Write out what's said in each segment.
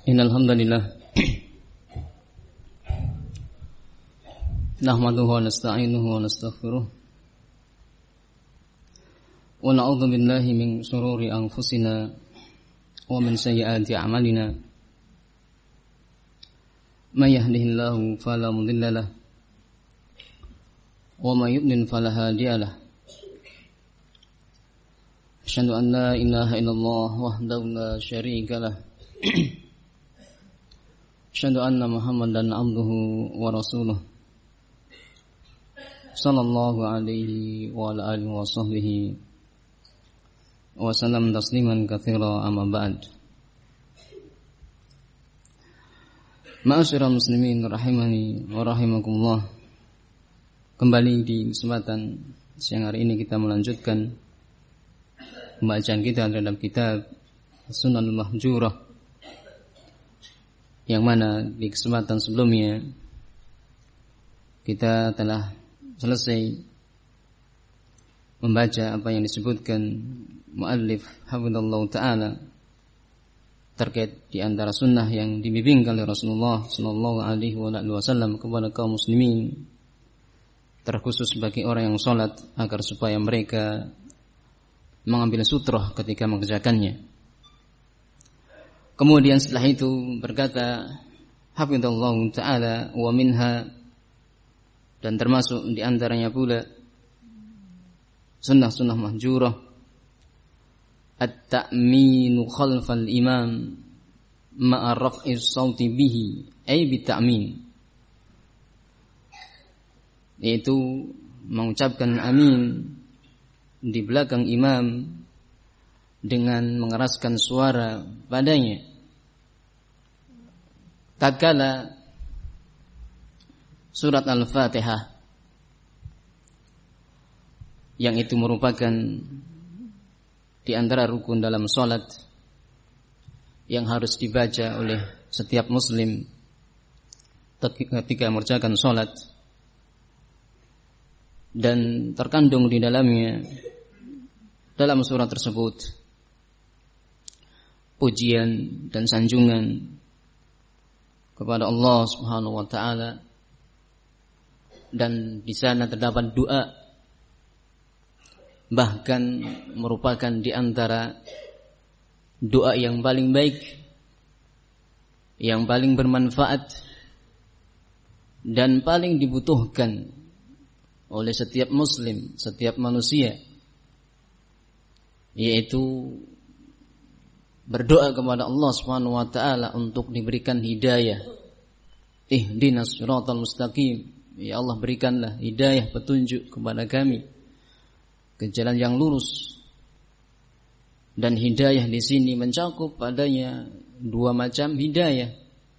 Innal hamdalillah nahmaduhu wa nasta'inuhu wa nastaghfiruh wa na'udzu billahi min shururi anfusina wa min sayyiati a'malina may yahdihillahu fala mudilla lahu wa may yudlil fala hadiya lahu asyhadu an la ilaha illallah wahdahu la syarika lahu asyhadu anna Muhammadan abduhu wa rasuluh sallallahu alaihi wa ala alihi wa sahbihi wa sallam tasliman katsira amma ba'd. Ma'asyiral muslimin rahimani wa rahimakumullah. Kembali di kesempatan siang hari ini kita melanjutkan pembacaan kita terhadap kitab Sunanul Mahjurah, yang mana di kesempatan sebelumnya kita telah selesai membaca apa yang disebutkan muallif hafizallahu taala terkait di antara sunnah yang dibimbingkan oleh Rasulullah sallallahu alaihi wasallam kepada kaum muslimin, terkhusus bagi orang yang salat, agar supaya mereka mengambil sutrah ketika mengerjakannya. Kemudian setelah itu berkata hafizallahu ta'ala wa minha, dan termasuk di antaranya pula sunnah-sunnah mahjurah at-ta'minu khalfal imam ma'a raf'is sauti bihi ay bita'min, yaitu mengucapkan amin di belakang imam dengan mengeraskan suara padanya tatkala surat Al-Fatihah, yang itu merupakan di antara rukun dalam salat yang harus dibaca oleh setiap muslim ketika mengerjakan salat, dan terkandung di dalamnya dalam surat tersebut pujian dan sanjungan kepada Allah Subhanahu wa taala, dan di sana terdapat doa, bahkan merupakan di antara doa yang paling baik, yang paling bermanfaat dan paling dibutuhkan oleh setiap muslim, setiap manusia, yaitu berdoa kepada Allah Subhanahu wa taala untuk diberikan hidayah. Ihdinas siratal mustaqim, ya Allah berikanlah hidayah, petunjuk kepada kami ke jalan yang lurus. Dan hidayah di sini mencakup padanya dua macam hidayah.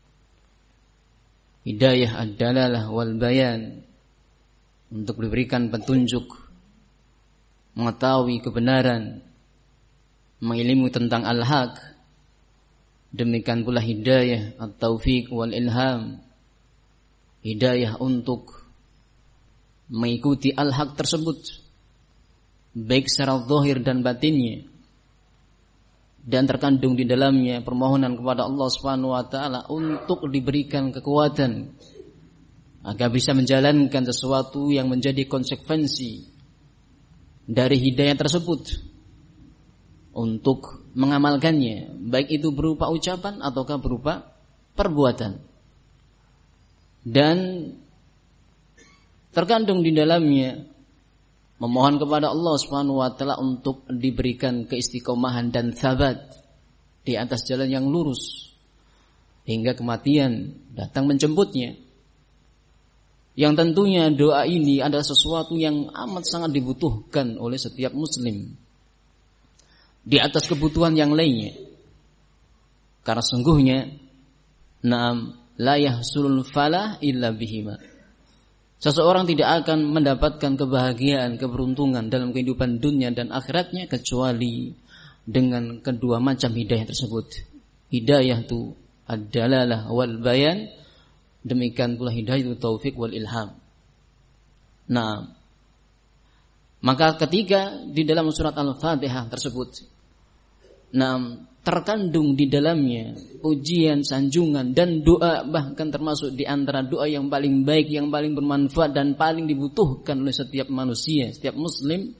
Hidayah ad-dalalah wal bayan, untuk diberikan petunjuk, mengetahui kebenaran, mengilmu tentang al-haq. Demikian pula hidayah at-taufiq wal ilham, hidayah untuk mengikuti al-haq tersebut baik secara zahir dan batinnya, dan terkandung di dalamnya permohonan kepada Allah Subhanahu wa taala untuk diberikan kekuatan agar bisa menjalankan sesuatu yang menjadi konsekuensi dari hidayah tersebut, untuk mengamalkannya, baik itu berupa ucapan ataukah berupa perbuatan. Dan terkandung di dalamnya memohon kepada Allah Subhanahu wa taala untuk diberikan keistiqomahan dan sabat di atas jalan yang lurus hingga kematian datang menjemputnya. Yang tentunya doa ini adalah sesuatu yang amat sangat dibutuhkan oleh setiap muslim di atas kebutuhan yang lainnya. Karena sungguhnya la yahsulul falah illa bihima. Seseorang tidak akan mendapatkan kebahagiaan, keberuntungan dalam kehidupan dunia dan akhiratnya kecuali dengan kedua macam hidayah tersebut. Hidayah itu ad-dalalah wal bayan, demikian pula hidayah itu taufik wal ilham. Nah, maka ketika di dalam surat Al-Fatihah tersebut terkandung di dalamnya pujian, sanjungan dan doa, bahkan termasuk di antara doa yang paling baik, yang paling bermanfaat dan paling dibutuhkan oleh setiap manusia, setiap muslim.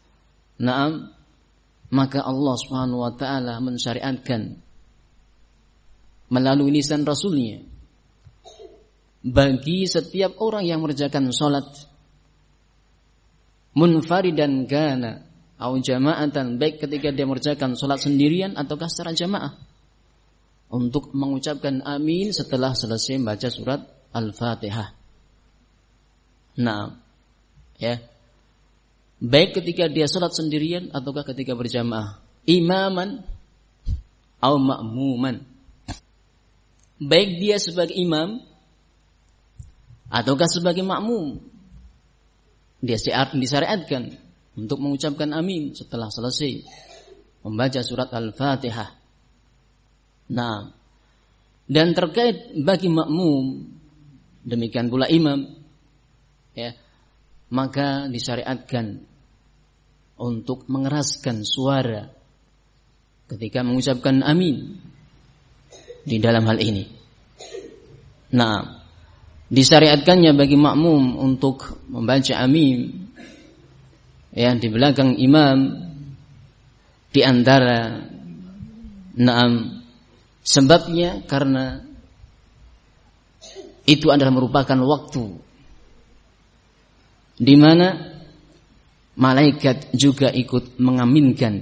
Maka Allah Subhanahu wa taala mensyariatkan melalui lisan Rasulnya bagi setiap orang yang mengerjakan salat munfaridan kana atau jama'atan, baik ketika dia mengerjakan salat sendirian ataukah secara jamaah, untuk mengucapkan amin setelah selesai membaca surat Al-Fatihah. Baik ketika dia salat sendirian ataukah ketika berjamaah, imaman atau ma'muman. Baik dia sebagai imam ataukah sebagai makmum, dia disyariatkan untuk mengucapkan amin setelah selesai membaca surat Al-Fatihah. Dan terkait bagi makmum, demikian pula imam, maka disyariatkan untuk mengeraskan suara ketika mengucapkan amin di dalam hal ini. Disyariatkannya bagi makmum untuk membaca amin di belakang imam, di antara sebabnya karena itu adalah merupakan waktu di mana malaikat juga ikut mengaminkan,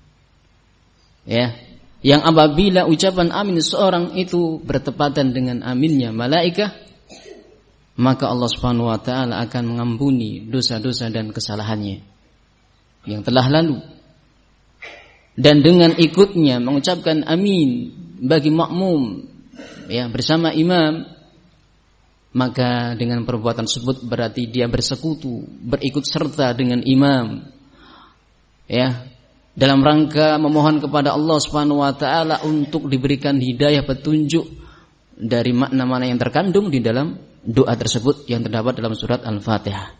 yang apabila ucapan amin seorang itu bertepatan dengan aminnya malaikat, maka Allah Subhanahu wa taala akan mengampuni dosa-dosa dan kesalahannya yang telah lalu. Dan dengan ikutnya mengucapkan amin bagi makmum bersama imam, maka dengan perbuatan tersebut berarti dia bersekutu, berikut serta dengan imam dalam rangka memohon kepada Allah Subhanahu wa taala untuk diberikan hidayah, petunjuk dari makna-makna yang terkandung di dalam doa tersebut yang terdapat dalam surat Al-Fatihah.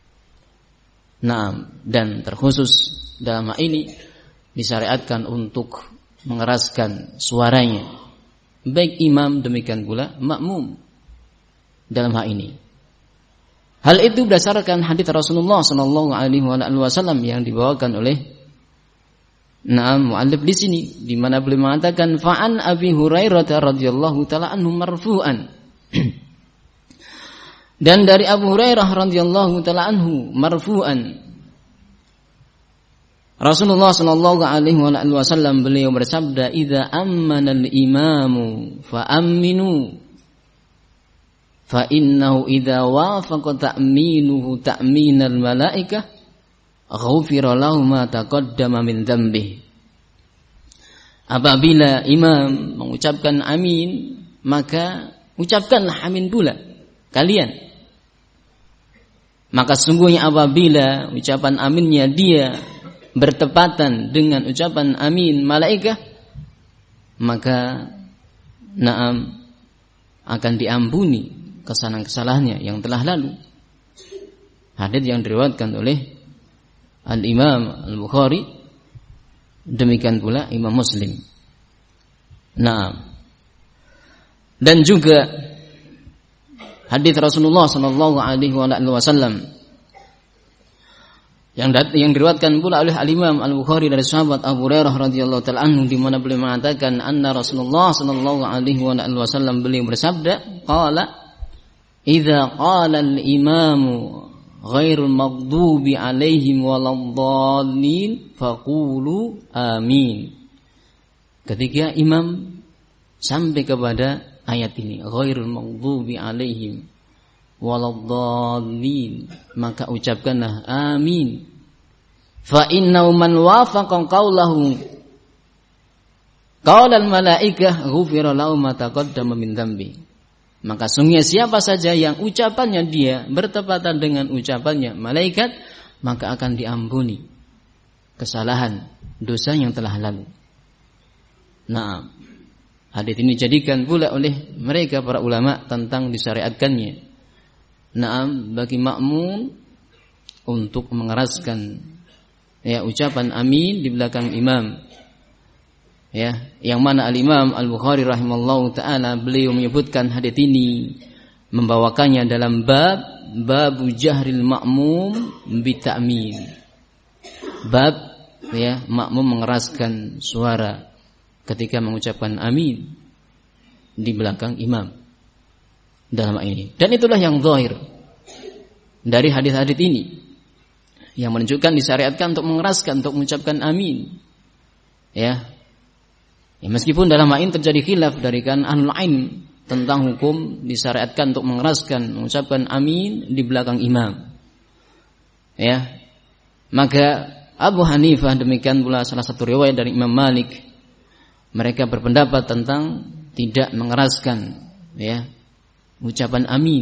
Dan terkhusus dalam hal ini disyariatkan untuk mengeraskan suaranya, baik imam demikian pula makmum dalam hal ini. Hal itu berdasarkan hadits Rasulullah sallallahu alaihi wasallam yang dibawakan oleh muallif di sini, di mana beliau mengatakan fa'an Abi Hurairah radhiyallahu taala anhu marfu'an. Dan dari Abu Hurairah radhiyallahu taala anhu marfu'an, Rasulullah sallallahu alaihi wasallam beliau bersabda, "Idza ammana al-imamu fa aminu fa innahu idza wafaqa ta'minuhu ta'minal malaikah ghufira lahu ma taqaddama min dzambihi." Apabila imam mengucapkan amin, maka ucapkanlah amin pula kalian. Maka sungguhnya apabila ucapan aminnya dia bertepatan dengan ucapan amin malaikat, maka akan diampuni kesalahan-kesalahannya yang telah lalu. Hadits yang diriwayatkan oleh Al-Imam Al-Bukhari, demikian pula Imam Muslim. Dan juga hadits Rasulullah sallallahu alaihi wasallam yang diriwayatkan pula oleh Al-Imam Al-Bukhari dari sahabat Abu Hurairah radhiyallahu taala anhu, di mana beliau mengatakan anna Rasulullah sallallahu alaihi wasallam beliau bersabda, qala idza qala al-imamu ghairul maghdubi alaihim waladdallin faqulu amin. Ketika imam sampai kepada ayat ini, ghairul maghdubi alaihim waladdallin, maka ucapkanlah amin. Fa innahu man wafaqa qaulahu qaulal malaikah ghufira lahu ma taqaddama min dzambi. Maka sungguhnya siapa saja yang ucapannya dia bertepatan dengan ucapannya malaikat, maka akan diampuni kesalahan dosa yang telah lalu. Hadis ini dijadikan pula oleh mereka para ulama tentang disyariatkannya bagi makmum untuk mengeraskan ucapan amin di belakang imam, Ya, yang mana Al-Imam Al-Bukhari rahimallahu taala beliau menyebutkan hadits ini, membawakannya dalam bab jahril ma'mum bita'min. Bab ya, makmum mengeraskan suara ketika mengucapkan amin di belakang imam dalam ini. Dan itulah yang zahir dari hadis-hadis ini yang menunjukkan disyariatkan untuk mengeraskan, untuk mengucapkan amin. Ya, meskipun dalam hal ini terjadi khilaf dari kan ahlul ilm tentang hukum disyariatkan untuk mengeraskan, mengucapkan amin di belakang imam. Ya, maka Abu Hanifah, demikian pula salah satu riwayat dari Imam Malik, mereka berpendapat tentang tidak mengeraskan ya ucapan amin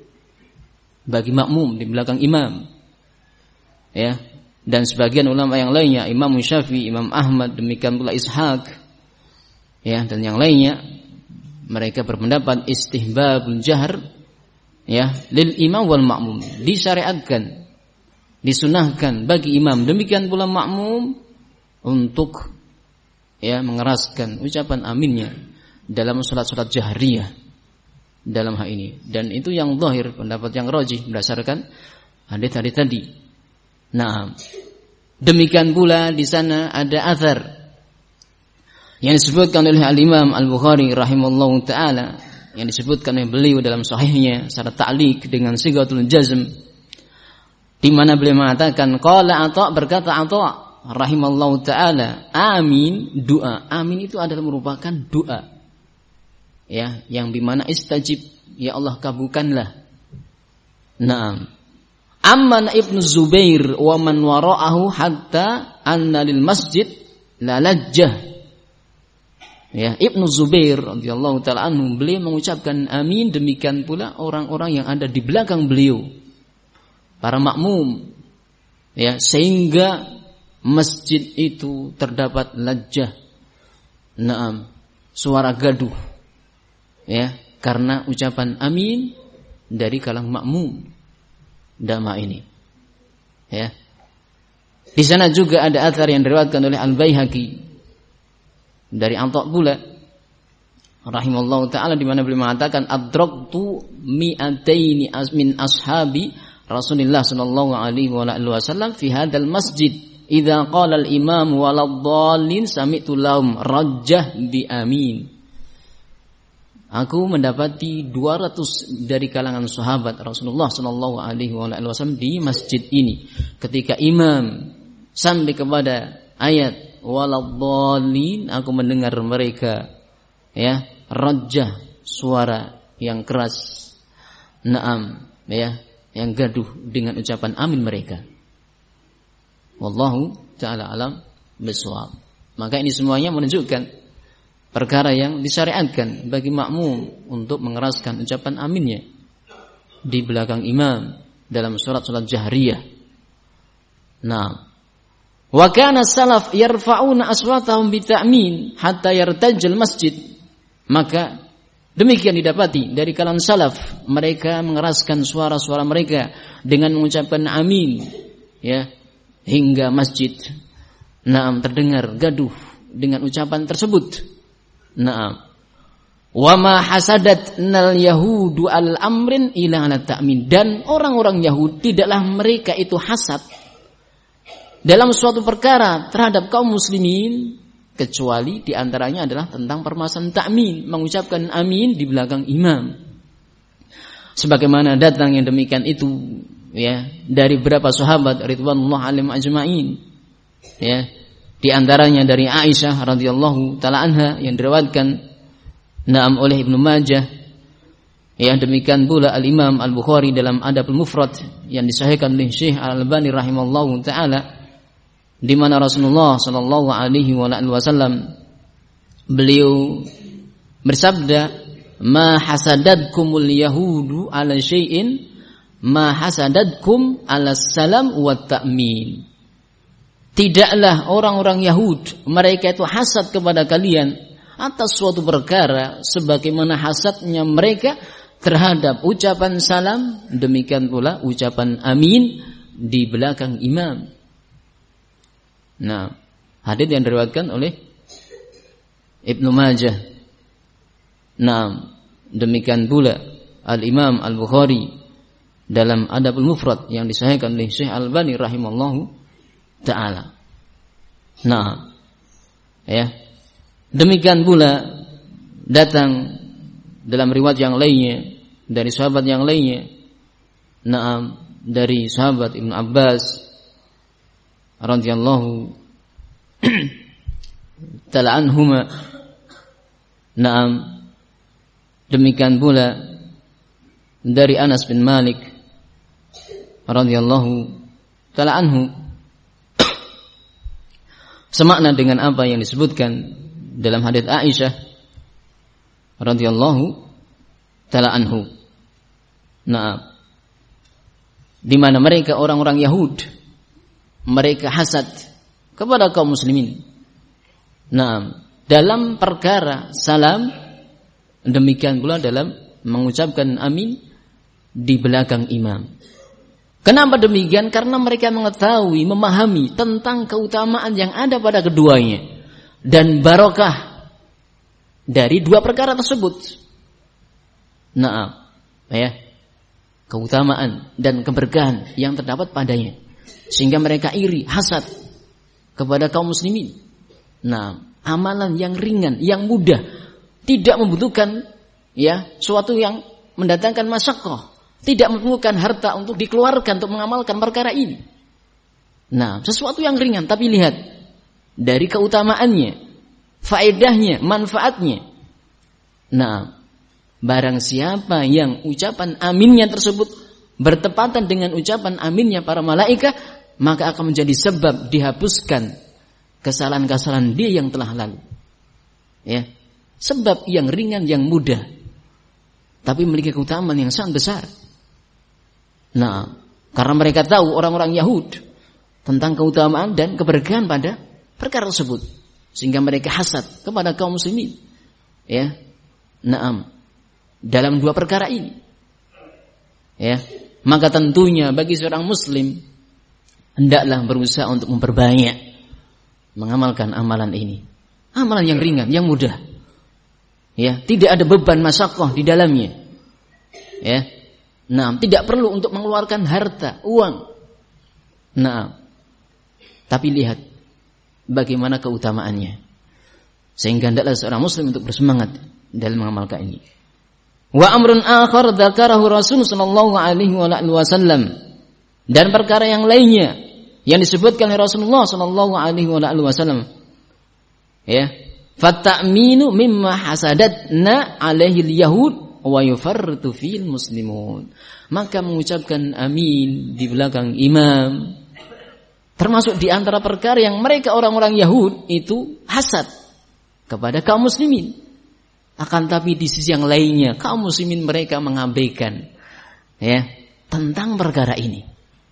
bagi makmum di belakang imam. Ya, dan sebagian ulama yang lainnya, Imam Syafi'i, Imam Ahmad, demikian pula Ishaq, ya, dan yang lainnya, mereka berpendapat istihbabul jahr ya lil imam wal makmum, disyariatkan, disunahkan bagi imam, demikian pula makmum untuk ya mengeraskan ucapan aminnya dalam salat-salat jahriyah dalam hal ini. Dan itu yang zahir, pendapat yang rajih berdasarkan hadis-hadis tadi. Nah, demikian pula di sana ada athar yang disebutkan oleh Al-Imam Al-Bukhari rahimallahu taala, yang disebutkan oleh beliau dalam sahihnya secara ta'liq dengan sighatul jazm, di mana beliau mengatakan qala Atha, berkata Atha rahimallahu taala, amin, doa. Amin itu adalah merupakan doa ya, yang bimana istajib, ya Allah kabulkanlah. Naam. Amman Ibnu Zubair wa man wara'ahu hatta anna lil masjid la lajjah. Ya, Ibnu Zubair radhiyallahu taala anhu, beliau mengucapkan amin, demikian pula orang-orang yang ada di belakang beliau, para makmum. Ya, sehingga masjid itu terdapat lajjah. Naam, suara gaduh. Ya, karena ucapan amin dari kalangan makmum dama ini. Ya. Di sana juga ada athar yang diriwayatkan oleh Al-Baihaqi dari Atha pula rahimallahu taala, di mana beliau mengatakan adraktu mi'ataini min ashabi Rasulullah sallallahu alaihi wasallam fi hadzal masjid idza qala al-imam waladdallin sami'tu lahum rajjah bi amin. Aku mendapati 200 dari kalangan sahabat Rasulullah sallallahu alaihi wasallam di masjid ini ketika imam sampai kepada ayat waladdallin, aku mendengar mereka ya rajjah, suara yang keras, naam ya, yang gaduh dengan ucapan amin mereka. Wallahu ta'ala alam bisawab. Maka ini semuanya menunjukkan perkara yang disyariatkan bagi makmum untuk mengeraskan ucapan aminnya di belakang imam dalam salat-salat jahriyah. Nah, wa kana salaf yarfa'una aswatahum bita'min hatta yartajal masjid. Maka demikian didapati dari kalangan salaf, mereka mengeraskan suara-suara mereka dengan mengucapkan amin ya hingga masjid terdengar gaduh dengan ucapan tersebut. Naam. Wa ma hasadatnal yahudu al amrin ila ala ta'min, dan orang-orang Yahudi tidaklah mereka itu hasad dalam suatu perkara terhadap kaum muslimin kecuali diantaranya adalah tentang permasalahan ta'min, mengucapkan amin di belakang imam. Sebagaimana datang yang demikian itu ya dari beberapa sahabat ridwanullah alaihim ajma'in. Ya, di antaranya dari Aisyah radhiyallahu taala anha yang diriwayatkan oleh Ibnu Majah. Ya, demikian pula Al-Imam Al-Bukhari dalam Adabul Mufrad yang disahihkan oleh Syekh Al-Albani rahimallahu taala, di mana Rasulullah sallallahu alaihi wasallam beliau bersabda, "Ma hasadatkumul yahudu ala syai'in ma hasadatkum ala salam wa ta'min." Tidaklah orang-orang Yahud mereka itu hasad kepada kalian atas suatu perkara sebagaimana hasadnya mereka terhadap ucapan salam, demikian pula ucapan amin di belakang imam. Nah, hadits yang diriwayatkan oleh Ibnu Majah. Naam, demikian pula Al-Imam Al-Bukhari dalam Adabul Mufrad yang disahihkan oleh Syekh Al-Albani rahimallahu taala. Nah, ya. Demikian pula datang dalam riwayat yang lainnya dari sahabat yang lainnya. Naam, dari sahabat Ibnu Abbas radhiyallahu ta'ala anhuma. Naam, demikian pula dari Anas bin Malik radhiyallahu ta'ala anhu, semakna dengan apa yang disebutkan dalam hadits Aisyah radhiyallahu ta'ala anhu. Nah, di mana mereka orang-orang Yahud, mereka hasad kepada kaum muslimin. Nah, dalam perkara salam, demikian pula dalam mengucapkan amin di belakang imam. Kenapa demikian? Karena mereka mengetahui, memahami tentang keutamaan yang ada pada keduanya dan barokah dari dua perkara tersebut. Nah, ya, keutamaan dan keberkahan yang terdapat padanya, sehingga mereka iri, hasad kepada kaum muslimin. Nah, amalan yang ringan, yang mudah, tidak membutuhkan ya suatu yang mendatangkan masyaqqah, tidak membutuhkan harta untuk dikeluarkan untuk mengamalkan perkara ini. Nah, sesuatu yang ringan, tapi lihat dari keutamaannya, faedahnya, manfaatnya. Nah, barang siapa yang ucapan aminnya tersebut bertepatan dengan ucapan aminnya para malaikat, maka akan menjadi sebab dihapuskan kesalahan-kesalahan dia yang telah lalu. Ya, sebab yang ringan, yang mudah, tapi memiliki keutamaan yang sangat besar. Nah, karena mereka tahu orang-orang Yahud tentang keutamaan dan keberkahan pada perkara tersebut, sehingga mereka hasad kepada kaum muslimin. Ya, naam, dalam dua perkara ini. Ya, maka tentunya bagi seorang muslim hendaklah berusaha untuk memperbanyak mengamalkan amalan ini. Amalan yang ringan, yang mudah. Ya, tidak ada beban masyaqqah di dalamnya. Ya. Nah, tidak perlu untuk mengeluarkan harta, uang. Nah, tapi lihat bagaimana keutamaannya. Sehingga hendaklah seorang muslim untuk bersemangat dalam mengamalkan ini. Wa amrun akhar dzakarahu Rasul sallallahu alaihi wasallam, dan perkara yang lainnya yang disebutkan oleh Rasulullah sallallahu alaihi wasallam, ya, fataminu mimma hasadatna alaihi al-yahud wa yufarritu fil muslimun. Maka mengucapkan amin di belakang imam termasuk di antara perkara yang mereka orang-orang Yahud itu hasad kepada kaum muslimin. Akan tapi di sisi yang lainnya kaum muslimin mereka mengabaikan ya tentang perkara ini.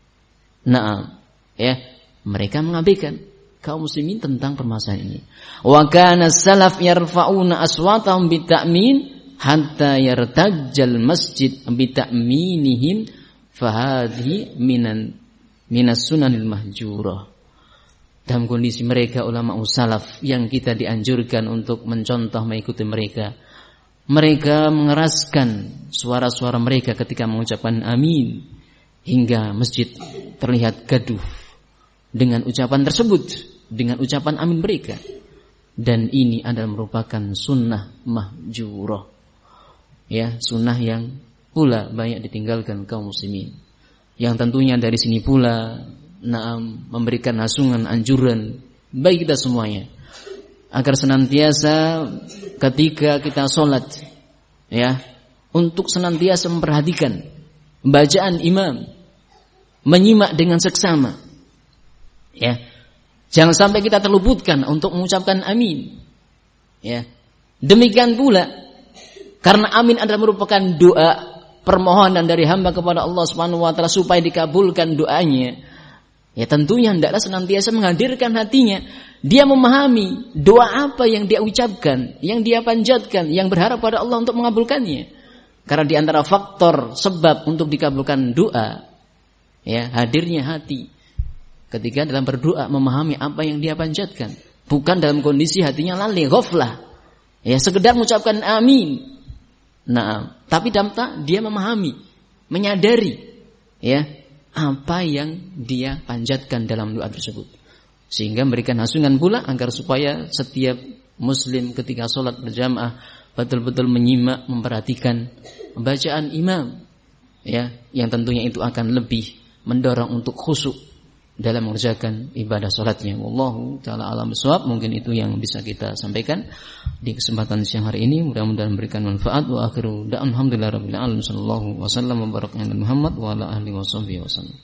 Nah, ya, mereka mengabaikan kaum muslimin tentang permasalahan ini. Wa kana salaf yarfa'una aswatahum bita'min hatta yartajjal masjid bita'minihim fahadhi minas sunanil mahjurah. Dalam kondisi mereka ulama salaf yang kita dianjurkan untuk mencontoh mengikuti mereka, mereka mengeraskan suara-suara mereka ketika mengucapkan amin hingga masjid terlihat gaduh dengan ucapan tersebut, dengan ucapan amin mereka. Dan ini adalah merupakan sunnah mahjurah, ya, sunnah yang pula banyak ditinggalkan kaum muslimin. Yang tentunya dari sini pula memberikan hasungan, anjuran bagi kita semuanya agar senantiasa ketika kita sholat, ya, untuk senantiasa memperhatikan bacaan imam, menyimak dengan seksama, ya, jangan sampai kita terluputkan untuk mengucapkan amin, ya. Demikian pula karena amin adalah merupakan doa permohonan dari hamba kepada Allah Subhanahu wa taala supaya dikabulkan doanya. Ya, tentunya hendaklah senantiasa menghadirkan hatinya. Dia memahami doa apa yang dia ucapkan, yang dia panjatkan, yang berharap pada Allah untuk mengabulkannya. Karena di antara faktor sebab untuk dikabulkan doa, ya, hadirnya hati ketika dalam berdoa memahami apa yang dia panjatkan, bukan dalam kondisi hatinya lalai, ghaflah, Ya, sekedar mengucapkan amin. Nah, tapi dia memahami, menyadari ya apa yang dia panjatkan dalam doa tersebut. Sehingga memberikan hasungan pula agar supaya setiap muslim ketika sholat berjamaah betul-betul menyimak, memperhatikan bacaan imam, ya, yang tentunya itu akan lebih mendorong untuk khusyuk dalam mengerjakan ibadah sholatnya. Wallahu ta'ala alam bissawab. Mungkin itu yang bisa kita sampaikan di kesempatan siang hari ini. Mudah-mudahan memberikan manfaat. Wa akhiru da'an alhamdulillah rabbil alamin. Sallallahu wasallam wa baraka ala Muhammad wa ala alihi wasallam.